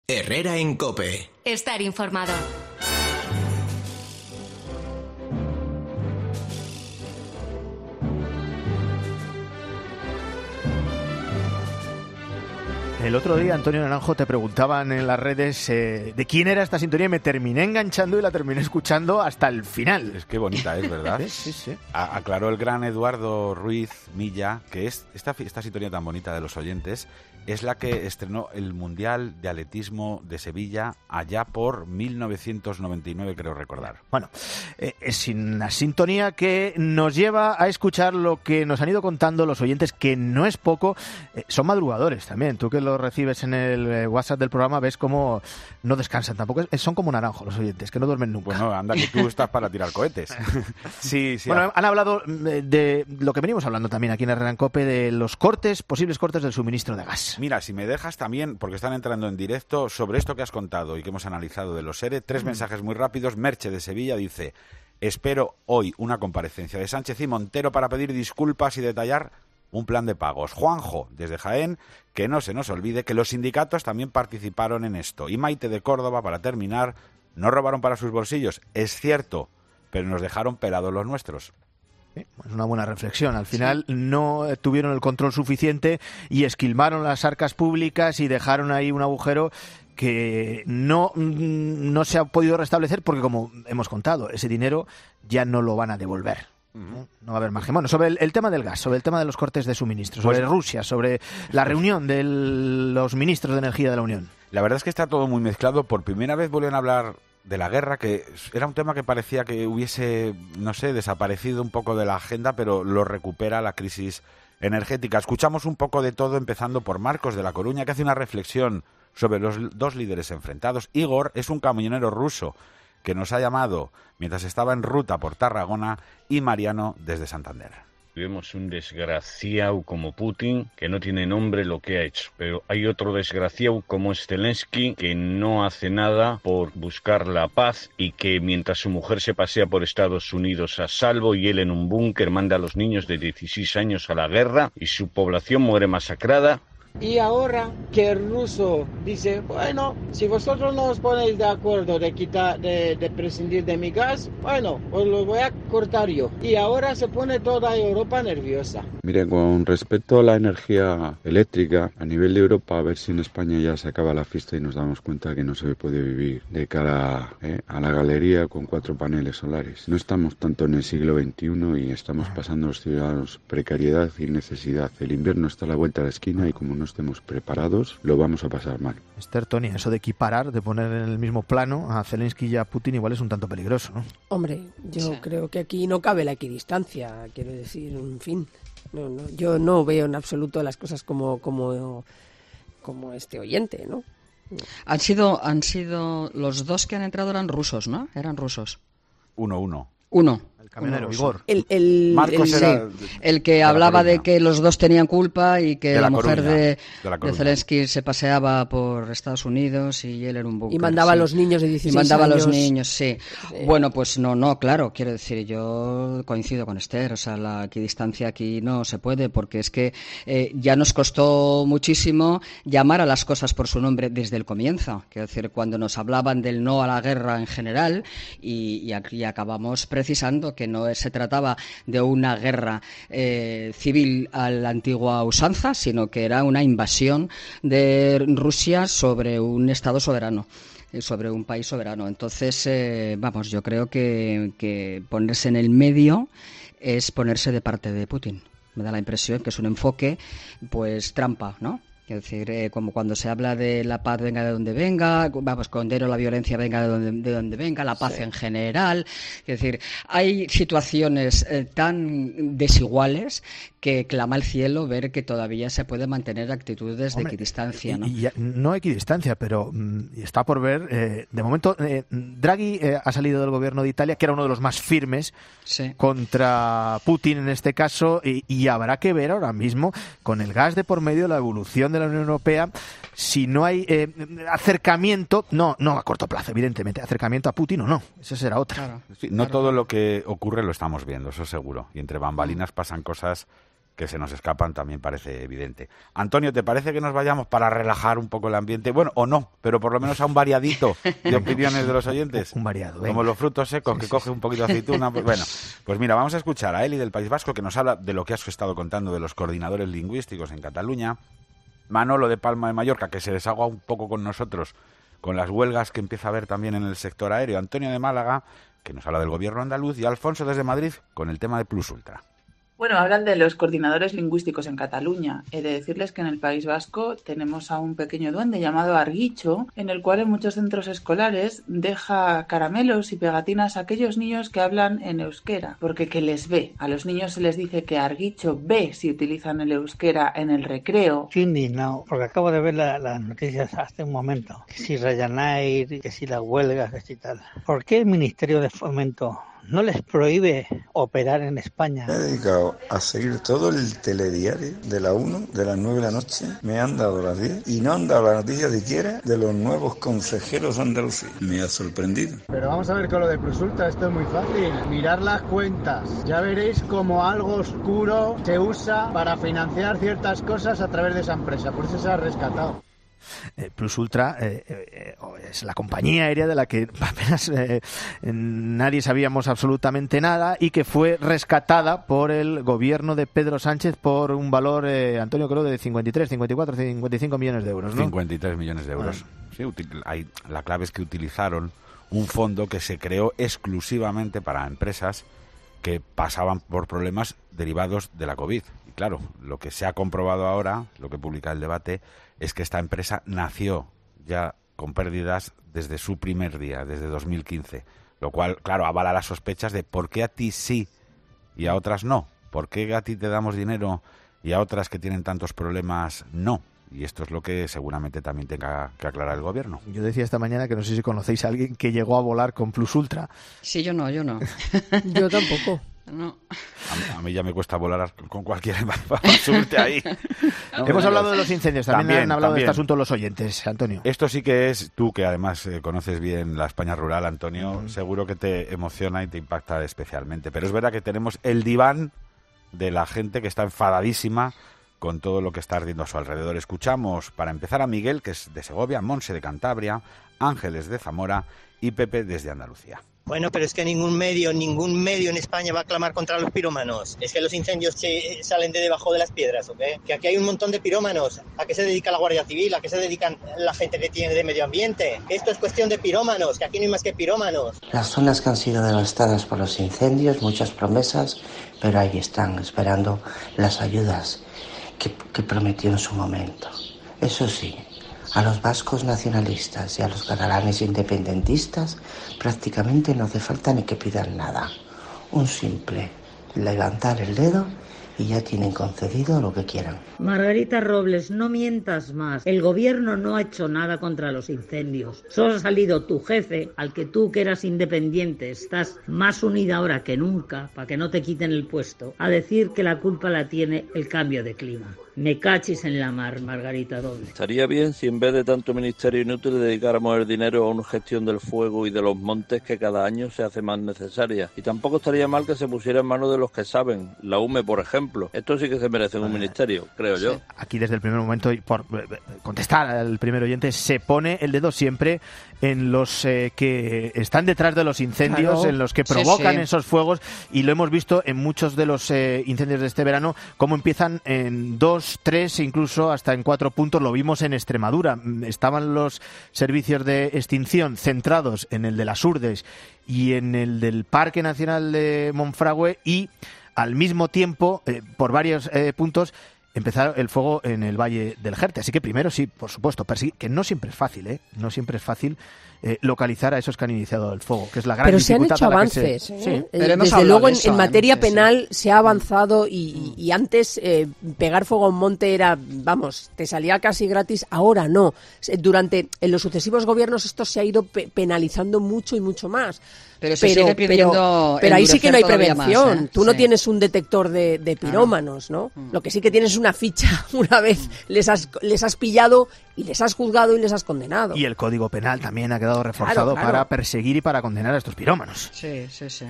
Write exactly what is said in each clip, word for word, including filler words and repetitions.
Herrera en COPE. Estar informado. El otro día, Antonio Naranjo, te preguntaban en las redes eh, de quién era esta sintonía y me terminé enganchando y la terminé escuchando hasta el final. Es que bonita es, ¿verdad? Sí, sí, sí. A- aclaró el gran Eduardo Ruiz Milla que es esta, esta sintonía tan bonita de los oyentes es la que estrenó el Mundial de Atletismo de Sevilla allá por mil novecientos noventa y nueve, creo recordar. Bueno, eh, es una sintonía que nos lleva a escuchar lo que nos han ido contando los oyentes, que no es poco. Eh, son madrugadores también. Tú que lo recibes en el eh, WhatsApp del programa ves cómo no descansan tampoco. Es, son como Naranjo los oyentes, que no duermen nunca. Bueno, anda que tú estás para tirar cohetes. Sí, sí. Bueno, han hablado de, de lo que venimos hablando también aquí en Herrera en COPE, de los cortes, posibles cortes del suministro de gas. Mira, si me dejas también, porque están entrando en directo, sobre esto que has contado y que hemos analizado de los ERE, tres mm. mensajes muy rápidos. Merche de Sevilla dice: espero hoy una comparecencia de Sánchez y Montero para pedir disculpas y detallar un plan de pagos. Juanjo, desde Jaén, que no se nos olvide que los sindicatos también participaron en esto. Y Maite de Córdoba, para terminar, no robaron para sus bolsillos, es cierto, pero nos dejaron pelados los nuestros. Es una buena reflexión. Al final sí. no tuvieron el control suficiente y esquilmaron las arcas públicas y dejaron ahí un agujero que no, no se ha podido restablecer porque, como hemos contado, ese dinero ya no lo van a devolver. No, no va a haber margen. Bueno, sobre el, el tema del gas, sobre el tema de los cortes de suministro, sobre pues, Rusia, sobre la reunión de los ministros de energía de la Unión. La verdad es que está todo muy mezclado. Por primera vez vuelven a hablar de la guerra, que era un tema que parecía que hubiese, no sé, desaparecido un poco de la agenda, pero lo recupera la crisis energética. Escuchamos un poco de todo, empezando por Marcos de La Coruña, que hace una reflexión sobre los dos líderes enfrentados. Igor es un camionero ruso que nos ha llamado mientras estaba en ruta por Tarragona, y Mariano desde Santander. Vemos un desgraciado como Putin, que no tiene nombre lo que ha hecho. Pero hay otro desgraciado como Zelensky, que no hace nada por buscar la paz y que mientras su mujer se pasea por Estados Unidos a salvo y él en un búnker manda a los niños de dieciséis años a la guerra y su población muere masacrada. Y ahora que el ruso dice, bueno, si vosotros no os ponéis de acuerdo de quitar, de, de prescindir de mi gas, bueno, os lo voy a cortar yo. Y ahora se pone toda Europa nerviosa. Mire, con respecto a la energía eléctrica, a nivel de Europa, a ver si en España ya se acaba la fiesta y nos damos cuenta que no se puede vivir de cara eh, a la galería con cuatro paneles solares. No estamos tanto en el siglo veintiuno y estamos pasando a los ciudadanos precariedad y necesidad. El invierno está a la vuelta de la esquina y como no estemos preparados, lo vamos a pasar mal. Esther, Tony, eso de equiparar, de poner en el mismo plano a Zelensky y a Putin igual es un tanto peligroso, ¿no? Hombre, yo sí. creo que aquí no cabe la equidistancia, quiero decir, en fin. No, no, yo no veo en absoluto las cosas como, como, como este oyente, ¿no? Han sido, han sido, los dos que han entrado eran rusos, ¿no? Eran rusos. Uno, uno. Uno. El camionero, Igor. El, el, Marcos el, era sí, el que hablaba de que los dos tenían culpa y que de la, la mujer Coruña, de, de, de Zelensky se paseaba por Estados Unidos y él era un búnker. Y mandaba sí. a los niños de dieciséis y mandaba años. a los niños, sí. sí. Bueno, pues no, no, claro, quiero decir, yo coincido con Esther, o sea, la equidistancia aquí no se puede, porque es que eh, ya nos costó muchísimo llamar a las cosas por su nombre desde el comienzo. Quiero decir, cuando nos hablaban del no a la guerra en general y, y aquí acabamos precisando que no se trataba de una guerra eh, civil a la antigua usanza, sino que era una invasión de Rusia sobre un Estado soberano, sobre un país soberano. Entonces, eh, vamos, yo creo que, que ponerse en el medio es ponerse de parte de Putin. Me da la impresión que es un enfoque, pues, trampa, ¿no? Es decir, eh, como cuando se habla de la paz venga de donde venga, vamos, condeno la violencia venga de donde, de donde venga, la paz sí. en general. Es decir, hay situaciones eh, tan desiguales que clama al cielo ver que todavía se puede mantener actitudes Hombre, de equidistancia, ¿no? Y, y, no equidistancia, pero mm, está por ver. Eh, de momento, eh, Draghi eh, ha salido del gobierno de Italia, que era uno de los más firmes sí. contra Putin en este caso, y, y habrá que ver ahora mismo, con el gas de por medio, la evolución de la Unión Europea, si no hay eh, acercamiento, no no a corto plazo, evidentemente, acercamiento a Putin o no, esa será otra. Claro, sí, no claro. todo lo que ocurre lo estamos viendo, eso seguro, y entre bambalinas pasan cosas que se nos escapan también parece evidente. Antonio, ¿te parece que nos vayamos para relajar un poco el ambiente? Bueno, o no, pero por lo menos a un variadito de opiniones de los oyentes. Un variado, venga. Como los frutos secos, sí, que sí, coge sí. un poquito de aceituna. Pues, bueno, pues mira, vamos a escuchar a Eli del País Vasco, que nos habla de lo que has estado contando de los coordinadores lingüísticos en Cataluña. Manolo de Palma de Mallorca, que se desahoga un poco con nosotros con las huelgas que empieza a haber también en el sector aéreo. Antonio de Málaga, que nos habla del gobierno andaluz. Y Alfonso desde Madrid con el tema de Plus Ultra. Bueno, hablan de los coordinadores lingüísticos en Cataluña. He de decirles que en el País Vasco tenemos a un pequeño duende llamado Arguicho, en el cual en muchos centros escolares deja caramelos y pegatinas a aquellos niños que hablan en euskera, porque que les ve. A los niños se les dice que Arguicho ve si utilizan el euskera en el recreo. Estoy indignado, porque acabo de ver la, las noticias hace un momento. Que si Ryanair, que si las huelgas, que si tal. ¿Por qué el Ministerio de Fomento no les prohíbe operar en España? Me he dedicado a seguir todo el telediario de la uno, de las nueve de la noche. Me han dado las diez y no han dado la noticia siquiera de los nuevos consejeros andaluces. Me ha sorprendido. Pero vamos a ver con lo de Plus Ultra, esto es muy fácil. Mirar las cuentas. Ya veréis cómo algo oscuro se usa para financiar ciertas cosas a través de esa empresa. Por eso se ha rescatado. Eh, Plus Ultra eh, eh, es la compañía aérea de la que apenas eh, nadie sabíamos absolutamente nada y que fue rescatada por el gobierno de Pedro Sánchez por un valor, eh, Antonio, creo de cincuenta y tres, cincuenta y cuatro, cincuenta y cinco millones de euros, ¿no? cincuenta y tres millones de euros. Ah. Sí, util- hay, la clave es que utilizaron un fondo que se creó exclusivamente para empresas que pasaban por problemas derivados de la COVID. Y claro, lo que se ha comprobado ahora, lo que publica el debate, es que esta empresa nació ya con pérdidas desde su primer día, desde dos mil quince. Lo cual, claro, avala las sospechas de por qué a ti sí y a otras no. ¿Por qué a ti te damos dinero y a otras que tienen tantos problemas no? Y esto es lo que seguramente también tenga que aclarar el gobierno. Yo decía esta mañana que no sé si conocéis a alguien que llegó a volar con Plus Ultra. Sí, yo no, yo no. Yo tampoco. No. A, a mí ya me cuesta volar con cualquiera para subirte ahí. No, Hemos no, hablado no. de los incendios, también, También, han hablado también. de este asunto los oyentes, Antonio. Esto sí que es, tú que además eh, conoces bien la España rural, Antonio, mm. seguro que te emociona y te impacta especialmente. Pero es verdad que tenemos el diván de la gente que está enfadadísima con todo lo que está ardiendo a su alrededor. Escuchamos, para empezar, a Miguel, que es de Segovia, Monse de Cantabria, Ángeles de Zamora y Pepe desde Andalucía. Bueno, pero es que ningún medio, ningún medio en España va a clamar contra los pirómanos. Es que los incendios se salen de debajo de las piedras, ¿o qué? Que aquí hay un montón de pirómanos. ¿A qué se dedica la Guardia Civil? ¿A qué se dedican la gente que tiene de medio ambiente? Esto es cuestión de pirómanos, que aquí no hay más que pirómanos. Las zonas que han sido devastadas por los incendios, muchas promesas, pero ahí están esperando las ayudas que, que prometió en su momento. Eso sí, a los vascos nacionalistas y a los catalanes independentistas prácticamente no hace falta ni que pidan nada. Un simple levantar el dedo y ya tienen concedido lo que quieran. Margarita Robles, no mientas más. El gobierno no ha hecho nada contra los incendios. Solo ha salido tu jefe, al que tú, que eras independiente, estás más unida ahora que nunca, para que no te quiten el puesto, a decir que la culpa la tiene el cambio de clima. Me cachis en la mar, Margarita Robles. Estaría bien si en vez de tanto ministerio inútil dedicáramos el dinero a una gestión del fuego y de los montes que cada año se hace más necesaria. Y tampoco estaría mal que se pusiera en manos de los que saben. La U M E, por ejemplo. Esto sí que se merece un ministerio, creo yo. Aquí desde el primer momento, y por contestar al primer oyente, se pone el dedo siempre en los eh, que están detrás de los incendios, claro, en los que provocan sí, sí. esos fuegos, y lo hemos visto en muchos de los eh, incendios de este verano, cómo empiezan en dos, tres, incluso hasta en cuatro puntos. Lo vimos en Extremadura. Estaban los servicios de extinción centrados en el de las Urdes y en el del Parque Nacional de Monfragüe, y al mismo tiempo, eh, por varios eh, puntos, empezar el fuego en el Valle del Jerte. Así que primero, sí, por supuesto, perseguir, que no siempre es fácil, ¿eh? No siempre es fácil eh, localizar a esos que han iniciado el fuego, que es la gran pero dificultad. Pero se han hecho avances. Se... ¿eh? Sí. Pero desde luego, en, eso, en materia antes, penal sí. se ha avanzado y, y antes eh, pegar fuego a un monte era, vamos, te salía casi gratis. Ahora no. Durante en los sucesivos gobiernos esto se ha ido pe- penalizando mucho y mucho más. Pero se pero, sigue pidiendo pero, pero ahí sí que no hay prevención. Más, ¿eh? Tú sí. no tienes un detector de, de pirómanos, ¿no? Mm. Lo que sí que tienes es una ficha. Una vez mm. les has les has pillado y les has juzgado y les has condenado. Y el Código Penal también ha quedado reforzado claro, claro. para perseguir y para condenar a estos pirómanos. Sí, sí, sí.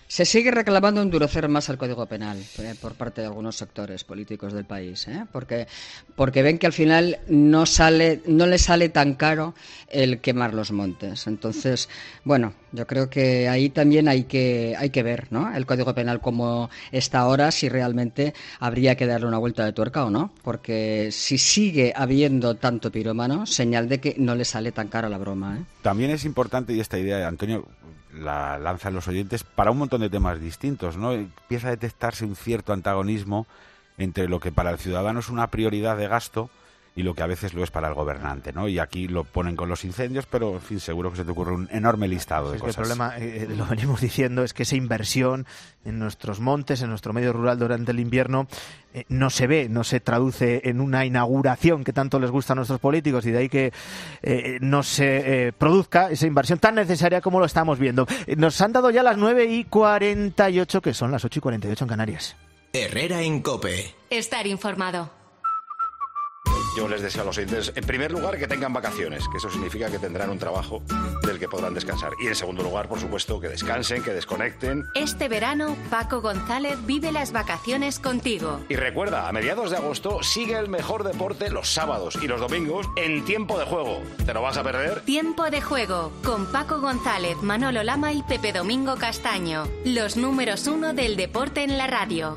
Se sigue reclamando endurecer más el Código Penal eh, por parte de algunos sectores políticos del país, ¿eh? porque porque ven que al final no sale no le sale tan caro el quemar los montes. Entonces, bueno, yo creo que ahí también hay que hay que ver, ¿no? El Código Penal como está ahora, si realmente habría que darle una vuelta de tuerca o no, porque si sigue habiendo tanto pirómano, señal de que no le sale tan cara la broma, ¿eh? También es importante, y esta idea, Antonio, la lanzan los oyentes para un montón de temas distintos, ¿no? Empieza a detectarse un cierto antagonismo entre lo que para el ciudadano es una prioridad de gasto y lo que a veces lo es para el gobernante, ¿no? Y aquí lo ponen con los incendios, pero en fin, seguro que se te ocurre un enorme listado de es cosas. Que el problema, eh, lo venimos diciendo, es que esa inversión en nuestros montes, en nuestro medio rural durante el invierno, eh, no se ve, no se traduce en una inauguración que tanto les gusta a nuestros políticos, y de ahí que eh, no se eh, produzca esa inversión tan necesaria como lo estamos viendo. Eh, nos han dado ya las nueve y cuarenta y ocho, que son las ocho y cuarenta y ocho en Canarias. Herrera en COPE. Estar informado. Yo les deseo a los oyentes, en primer lugar, que tengan vacaciones, que eso significa que tendrán un trabajo del que podrán descansar. Y en segundo lugar, por supuesto, que descansen, que desconecten. Este verano, Paco González vive las vacaciones contigo. Y recuerda, a mediados de agosto sigue el mejor deporte los sábados y los domingos en Tiempo de Juego. ¿Te lo vas a perder? Tiempo de Juego, con Paco González, Manolo Lama y Pepe Domingo Castaño. Los números uno del deporte en la radio.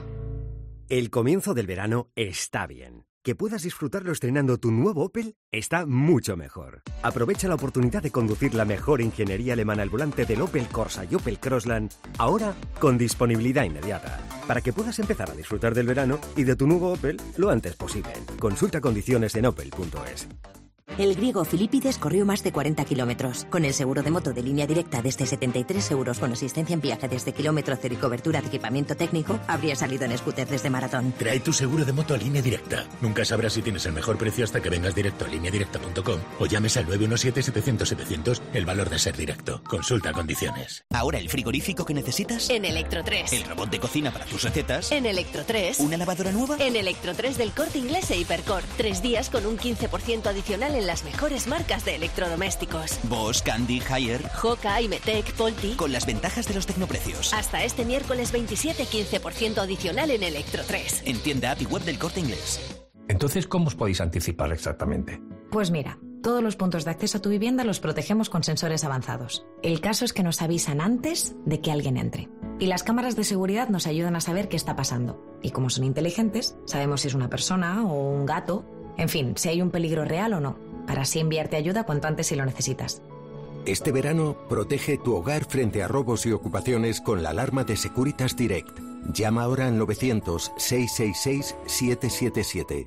El comienzo del verano está bien. Que puedas disfrutarlo estrenando tu nuevo Opel está mucho mejor. Aprovecha la oportunidad de conducir la mejor ingeniería alemana al volante del Opel Corsa y Opel Crossland, ahora con disponibilidad inmediata, para que puedas empezar a disfrutar del verano y de tu nuevo Opel lo antes posible. Consulta condiciones en opel punto es. El griego Filipides corrió más de cuarenta kilómetros. Con el seguro de moto de Línea Directa desde setenta y tres euros con asistencia en viaje desde kilómetro cero y cobertura de equipamiento técnico, habría salido en scooter desde maratón. Trae tu seguro de moto a Línea Directa. Nunca sabrás si tienes el mejor precio hasta que vengas directo a línea directa punto com o llames al nueve uno siete, setecientos, setecientos, el valor de ser directo. Consulta condiciones. Ahora el frigorífico que necesitas en Electro tres. El robot de cocina para tus recetas en Electro tres. ¿Una lavadora nueva? En Electro tres del Corte Inglés e Hipercor. Tres días con un quince por ciento adicional en las mejores marcas de electrodomésticos. Bosch, Candy, Haier, Joca, Imetec, Polti. Con las ventajas de los tecnoprecios. Hasta este miércoles veintisiete, quince por ciento adicional en Electro tres. En tienda app y web del Corte Inglés. Entonces, ¿cómo os podéis anticipar exactamente? Pues mira, todos los puntos de acceso a tu vivienda los protegemos con sensores avanzados. El caso es que nos avisan antes de que alguien entre. Y las cámaras de seguridad nos ayudan a saber qué está pasando. Y como son inteligentes, sabemos si es una persona o un gato. En fin, si hay un peligro real o no. Para así enviarte ayuda cuanto antes si lo necesitas. Este verano, protege tu hogar frente a robos y ocupaciones con la alarma de Securitas Direct. Llama ahora al novecientos, seiscientos sesenta y seis, setecientos setenta y siete.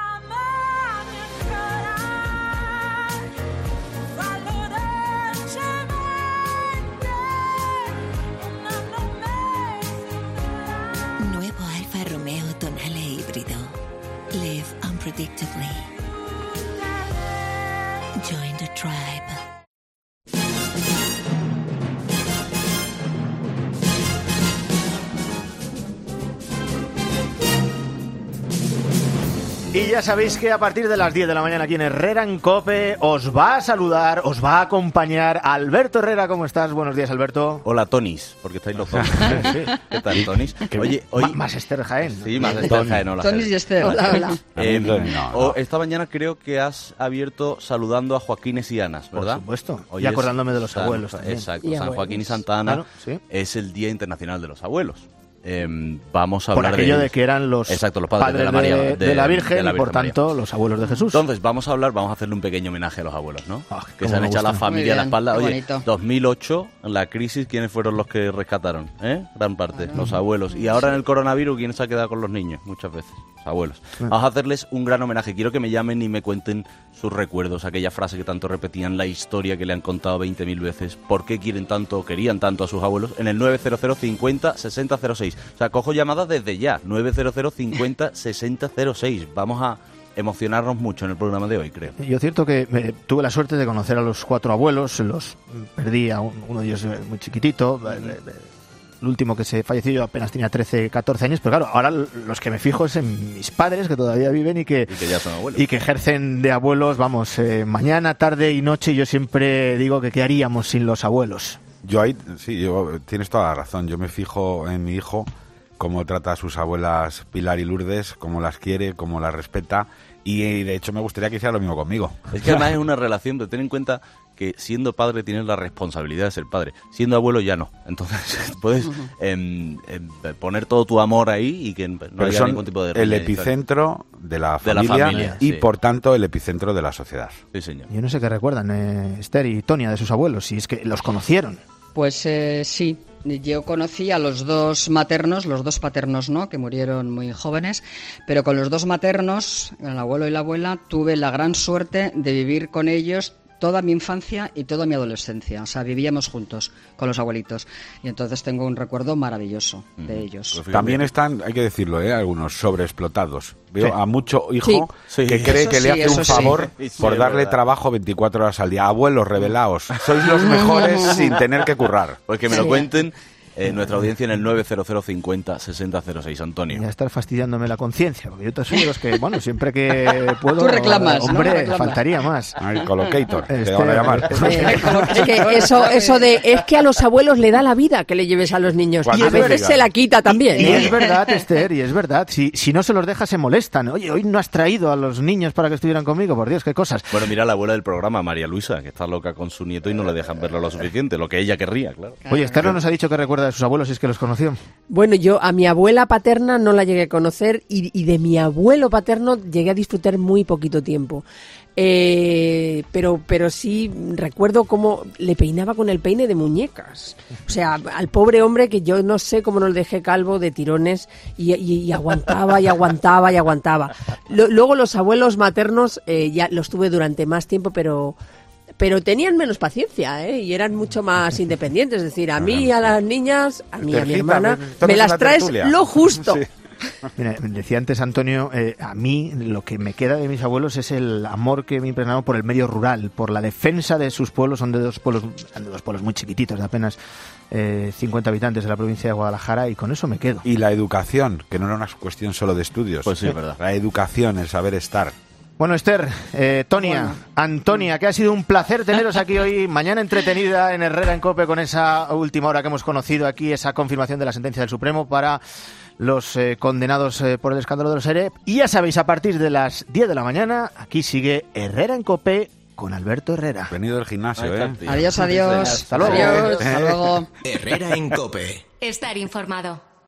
Nuevo Alfa Romeo Tonale híbrido. Live unpredictably. Join the tribe. Y ya sabéis que a partir de las diez de la mañana aquí en Herrera en COPE os va a saludar, os va a acompañar Alberto Herrera. ¿Cómo estás? Buenos días, Alberto. Hola, Tonis, porque estáis los dos. Sí. ¿Qué tal, Tonis? Oye, hoy... Más Esther Jaén. Sí, más Esther Jaén. Hola, Tonis y Esther. Hola, hola. Eh, no, no. Esta mañana creo que has abierto saludando a Joaquines y Anas, ¿verdad? Por supuesto. Hoy y acordándome de los San, abuelos también. Exacto, y San abuelos. Joaquín y Santa Ana claro, ¿sí? Es el Día Internacional de los Abuelos. Eh, vamos a por hablar aquello de, de que eran los, exacto, los padres, padres de, la María, de, de, de la Virgen, de la y por Virgen tanto María. Los abuelos de Jesús. Entonces vamos a hablar, vamos a hacerle un pequeño homenaje a los abuelos, ¿no? Oh, que se han echado a la familia a la espalda. Oye, bonito. dos mil ocho, en la crisis, ¿quiénes fueron los que rescataron? ¿Eh? Gran parte, ah, los abuelos. Y ahora en el coronavirus, ¿quién se ha quedado con los niños? Muchas veces, los abuelos. Sí. Vamos a hacerles un gran homenaje. Quiero que me llamen y me cuenten sus recuerdos, aquella frase que tanto repetían, la historia que le han contado veinte mil veces, por qué quieren tanto o querían tanto a sus abuelos, en el nueve cero cero, cincuenta, sesenta cero seis. O sea, cojo llamadas desde ya, nueve cero cero, cincuenta, sesenta cero seis. Vamos a emocionarnos mucho en el programa de hoy, creo. Yo cierto que eh, tuve la suerte de conocer a los cuatro abuelos, los perdí a un, uno de ellos muy chiquitito, eh, eh, el último que se falleció yo apenas tenía trece, catorce años, pero claro, ahora los que me fijo es en mis padres que todavía viven y que, y que ya son abuelos. Y que ejercen de abuelos, vamos, eh, mañana, tarde y noche. Yo siempre digo que qué haríamos sin los abuelos. Yo ahí, sí, yo, tienes toda la razón. Yo me fijo en mi hijo, cómo trata a sus abuelas Pilar y Lourdes, cómo las quiere, cómo las respeta, y de hecho me gustaría que hiciera lo mismo conmigo. Es que además es una relación, pero ten en cuenta que siendo padre tienes la responsabilidad de ser padre, siendo abuelo ya no. Entonces puedes eh, eh, poner todo tu amor ahí y que no pero haya son ningún tipo de... el epicentro de la de familia, la familia y sí. por tanto el epicentro de la sociedad. Sí, señor. Yo no sé qué recuerdan eh, Esther y Tonia de sus abuelos, si es que los conocieron. Pues eh, sí, yo conocí a los dos maternos, los dos paternos no, que murieron muy jóvenes, pero con los dos maternos, el abuelo y la abuela, tuve la gran suerte de vivir con ellos toda mi infancia y toda mi adolescencia. O sea, vivíamos juntos con los abuelitos. Y entonces tengo un recuerdo maravilloso de ellos. También están, hay que decirlo, ¿eh? algunos sobreexplotados. Veo Sí. a mucho hijo Sí. que Sí. cree Eso que sí, le hace un eso sí. favor Sí, sí, por es darle verdad. trabajo veinticuatro horas al día. Abuelos, revelaos. Sois los mejores sin tener que currar. Pues que me lo Sí. cuenten eh, nuestra audiencia en el nueve cero cero cincuenta sesenta cero seis, Antonio. Ya estar fastidiándome la conciencia, porque yo soy de los que, bueno, siempre que puedo... Tú reclamas, ¿no? Hombre, Reclamas. faltaría más. Ay, Colocator, te Este- van a llamar. Eh, es que eso, eso de es que a los abuelos le da la vida que le lleves a los niños Cuando y a te veces digan. se la quita también. Y ¿eh? es verdad, Esther, y es verdad. Si, si no se los deja, se molestan. Oye, hoy no has traído a los niños para que estuvieran conmigo, por Dios, qué cosas. Bueno, mira la abuela del programa, María Luisa, que está loca con su nieto y no le dejan verlo lo suficiente, lo que ella querría, claro. Oye, Esther no nos ha dicho que recuerda de sus abuelos, si es que los conoció. Bueno, yo a mi abuela paterna no la llegué a conocer y, y de mi abuelo paterno llegué a disfrutar muy poquito tiempo. Eh, pero, pero sí recuerdo cómo le peinaba con el peine de muñecas. O sea, al pobre hombre que yo no sé cómo no le dejé calvo de tirones y, y- y aguantaba y aguantaba y aguantaba. Lo- luego los abuelos maternos eh, ya los tuve durante más tiempo, pero... Pero tenían menos paciencia, ¿eh? Y eran mucho más independientes. Es decir, a mí y a las niñas, a mí y a mi Tercita, hermana, me- tomes me las una traes tertulia. lo justo. Sí. Mira, decía antes Antonio, eh, a mí lo que me queda de mis abuelos es el amor que me impregnaron por el medio rural, por la defensa de sus pueblos. Son de dos pueblos, de dos pueblos muy chiquititos, de apenas eh, cincuenta habitantes de la provincia de Guadalajara, y con eso me quedo. Y la educación, que no era una cuestión solo de estudios. Pues sí, es verdad. La educación, el saber estar. Bueno, Esther, eh, Tonia, Bueno. Antonia, que ha sido un placer teneros aquí hoy, mañana entretenida en Herrera en COPE con esa última hora que hemos conocido aquí, esa confirmación de la sentencia del Supremo para los eh, condenados eh, por el escándalo de los ERE. Y ya sabéis, a partir de las diez de la mañana, aquí sigue Herrera en COPE con Alberto Herrera. Venido del gimnasio, Ahí está ¿eh? el tío. Adiós, adiós. Hasta luego. Adiós, hasta luego. Herrera en COPE. Estar informado.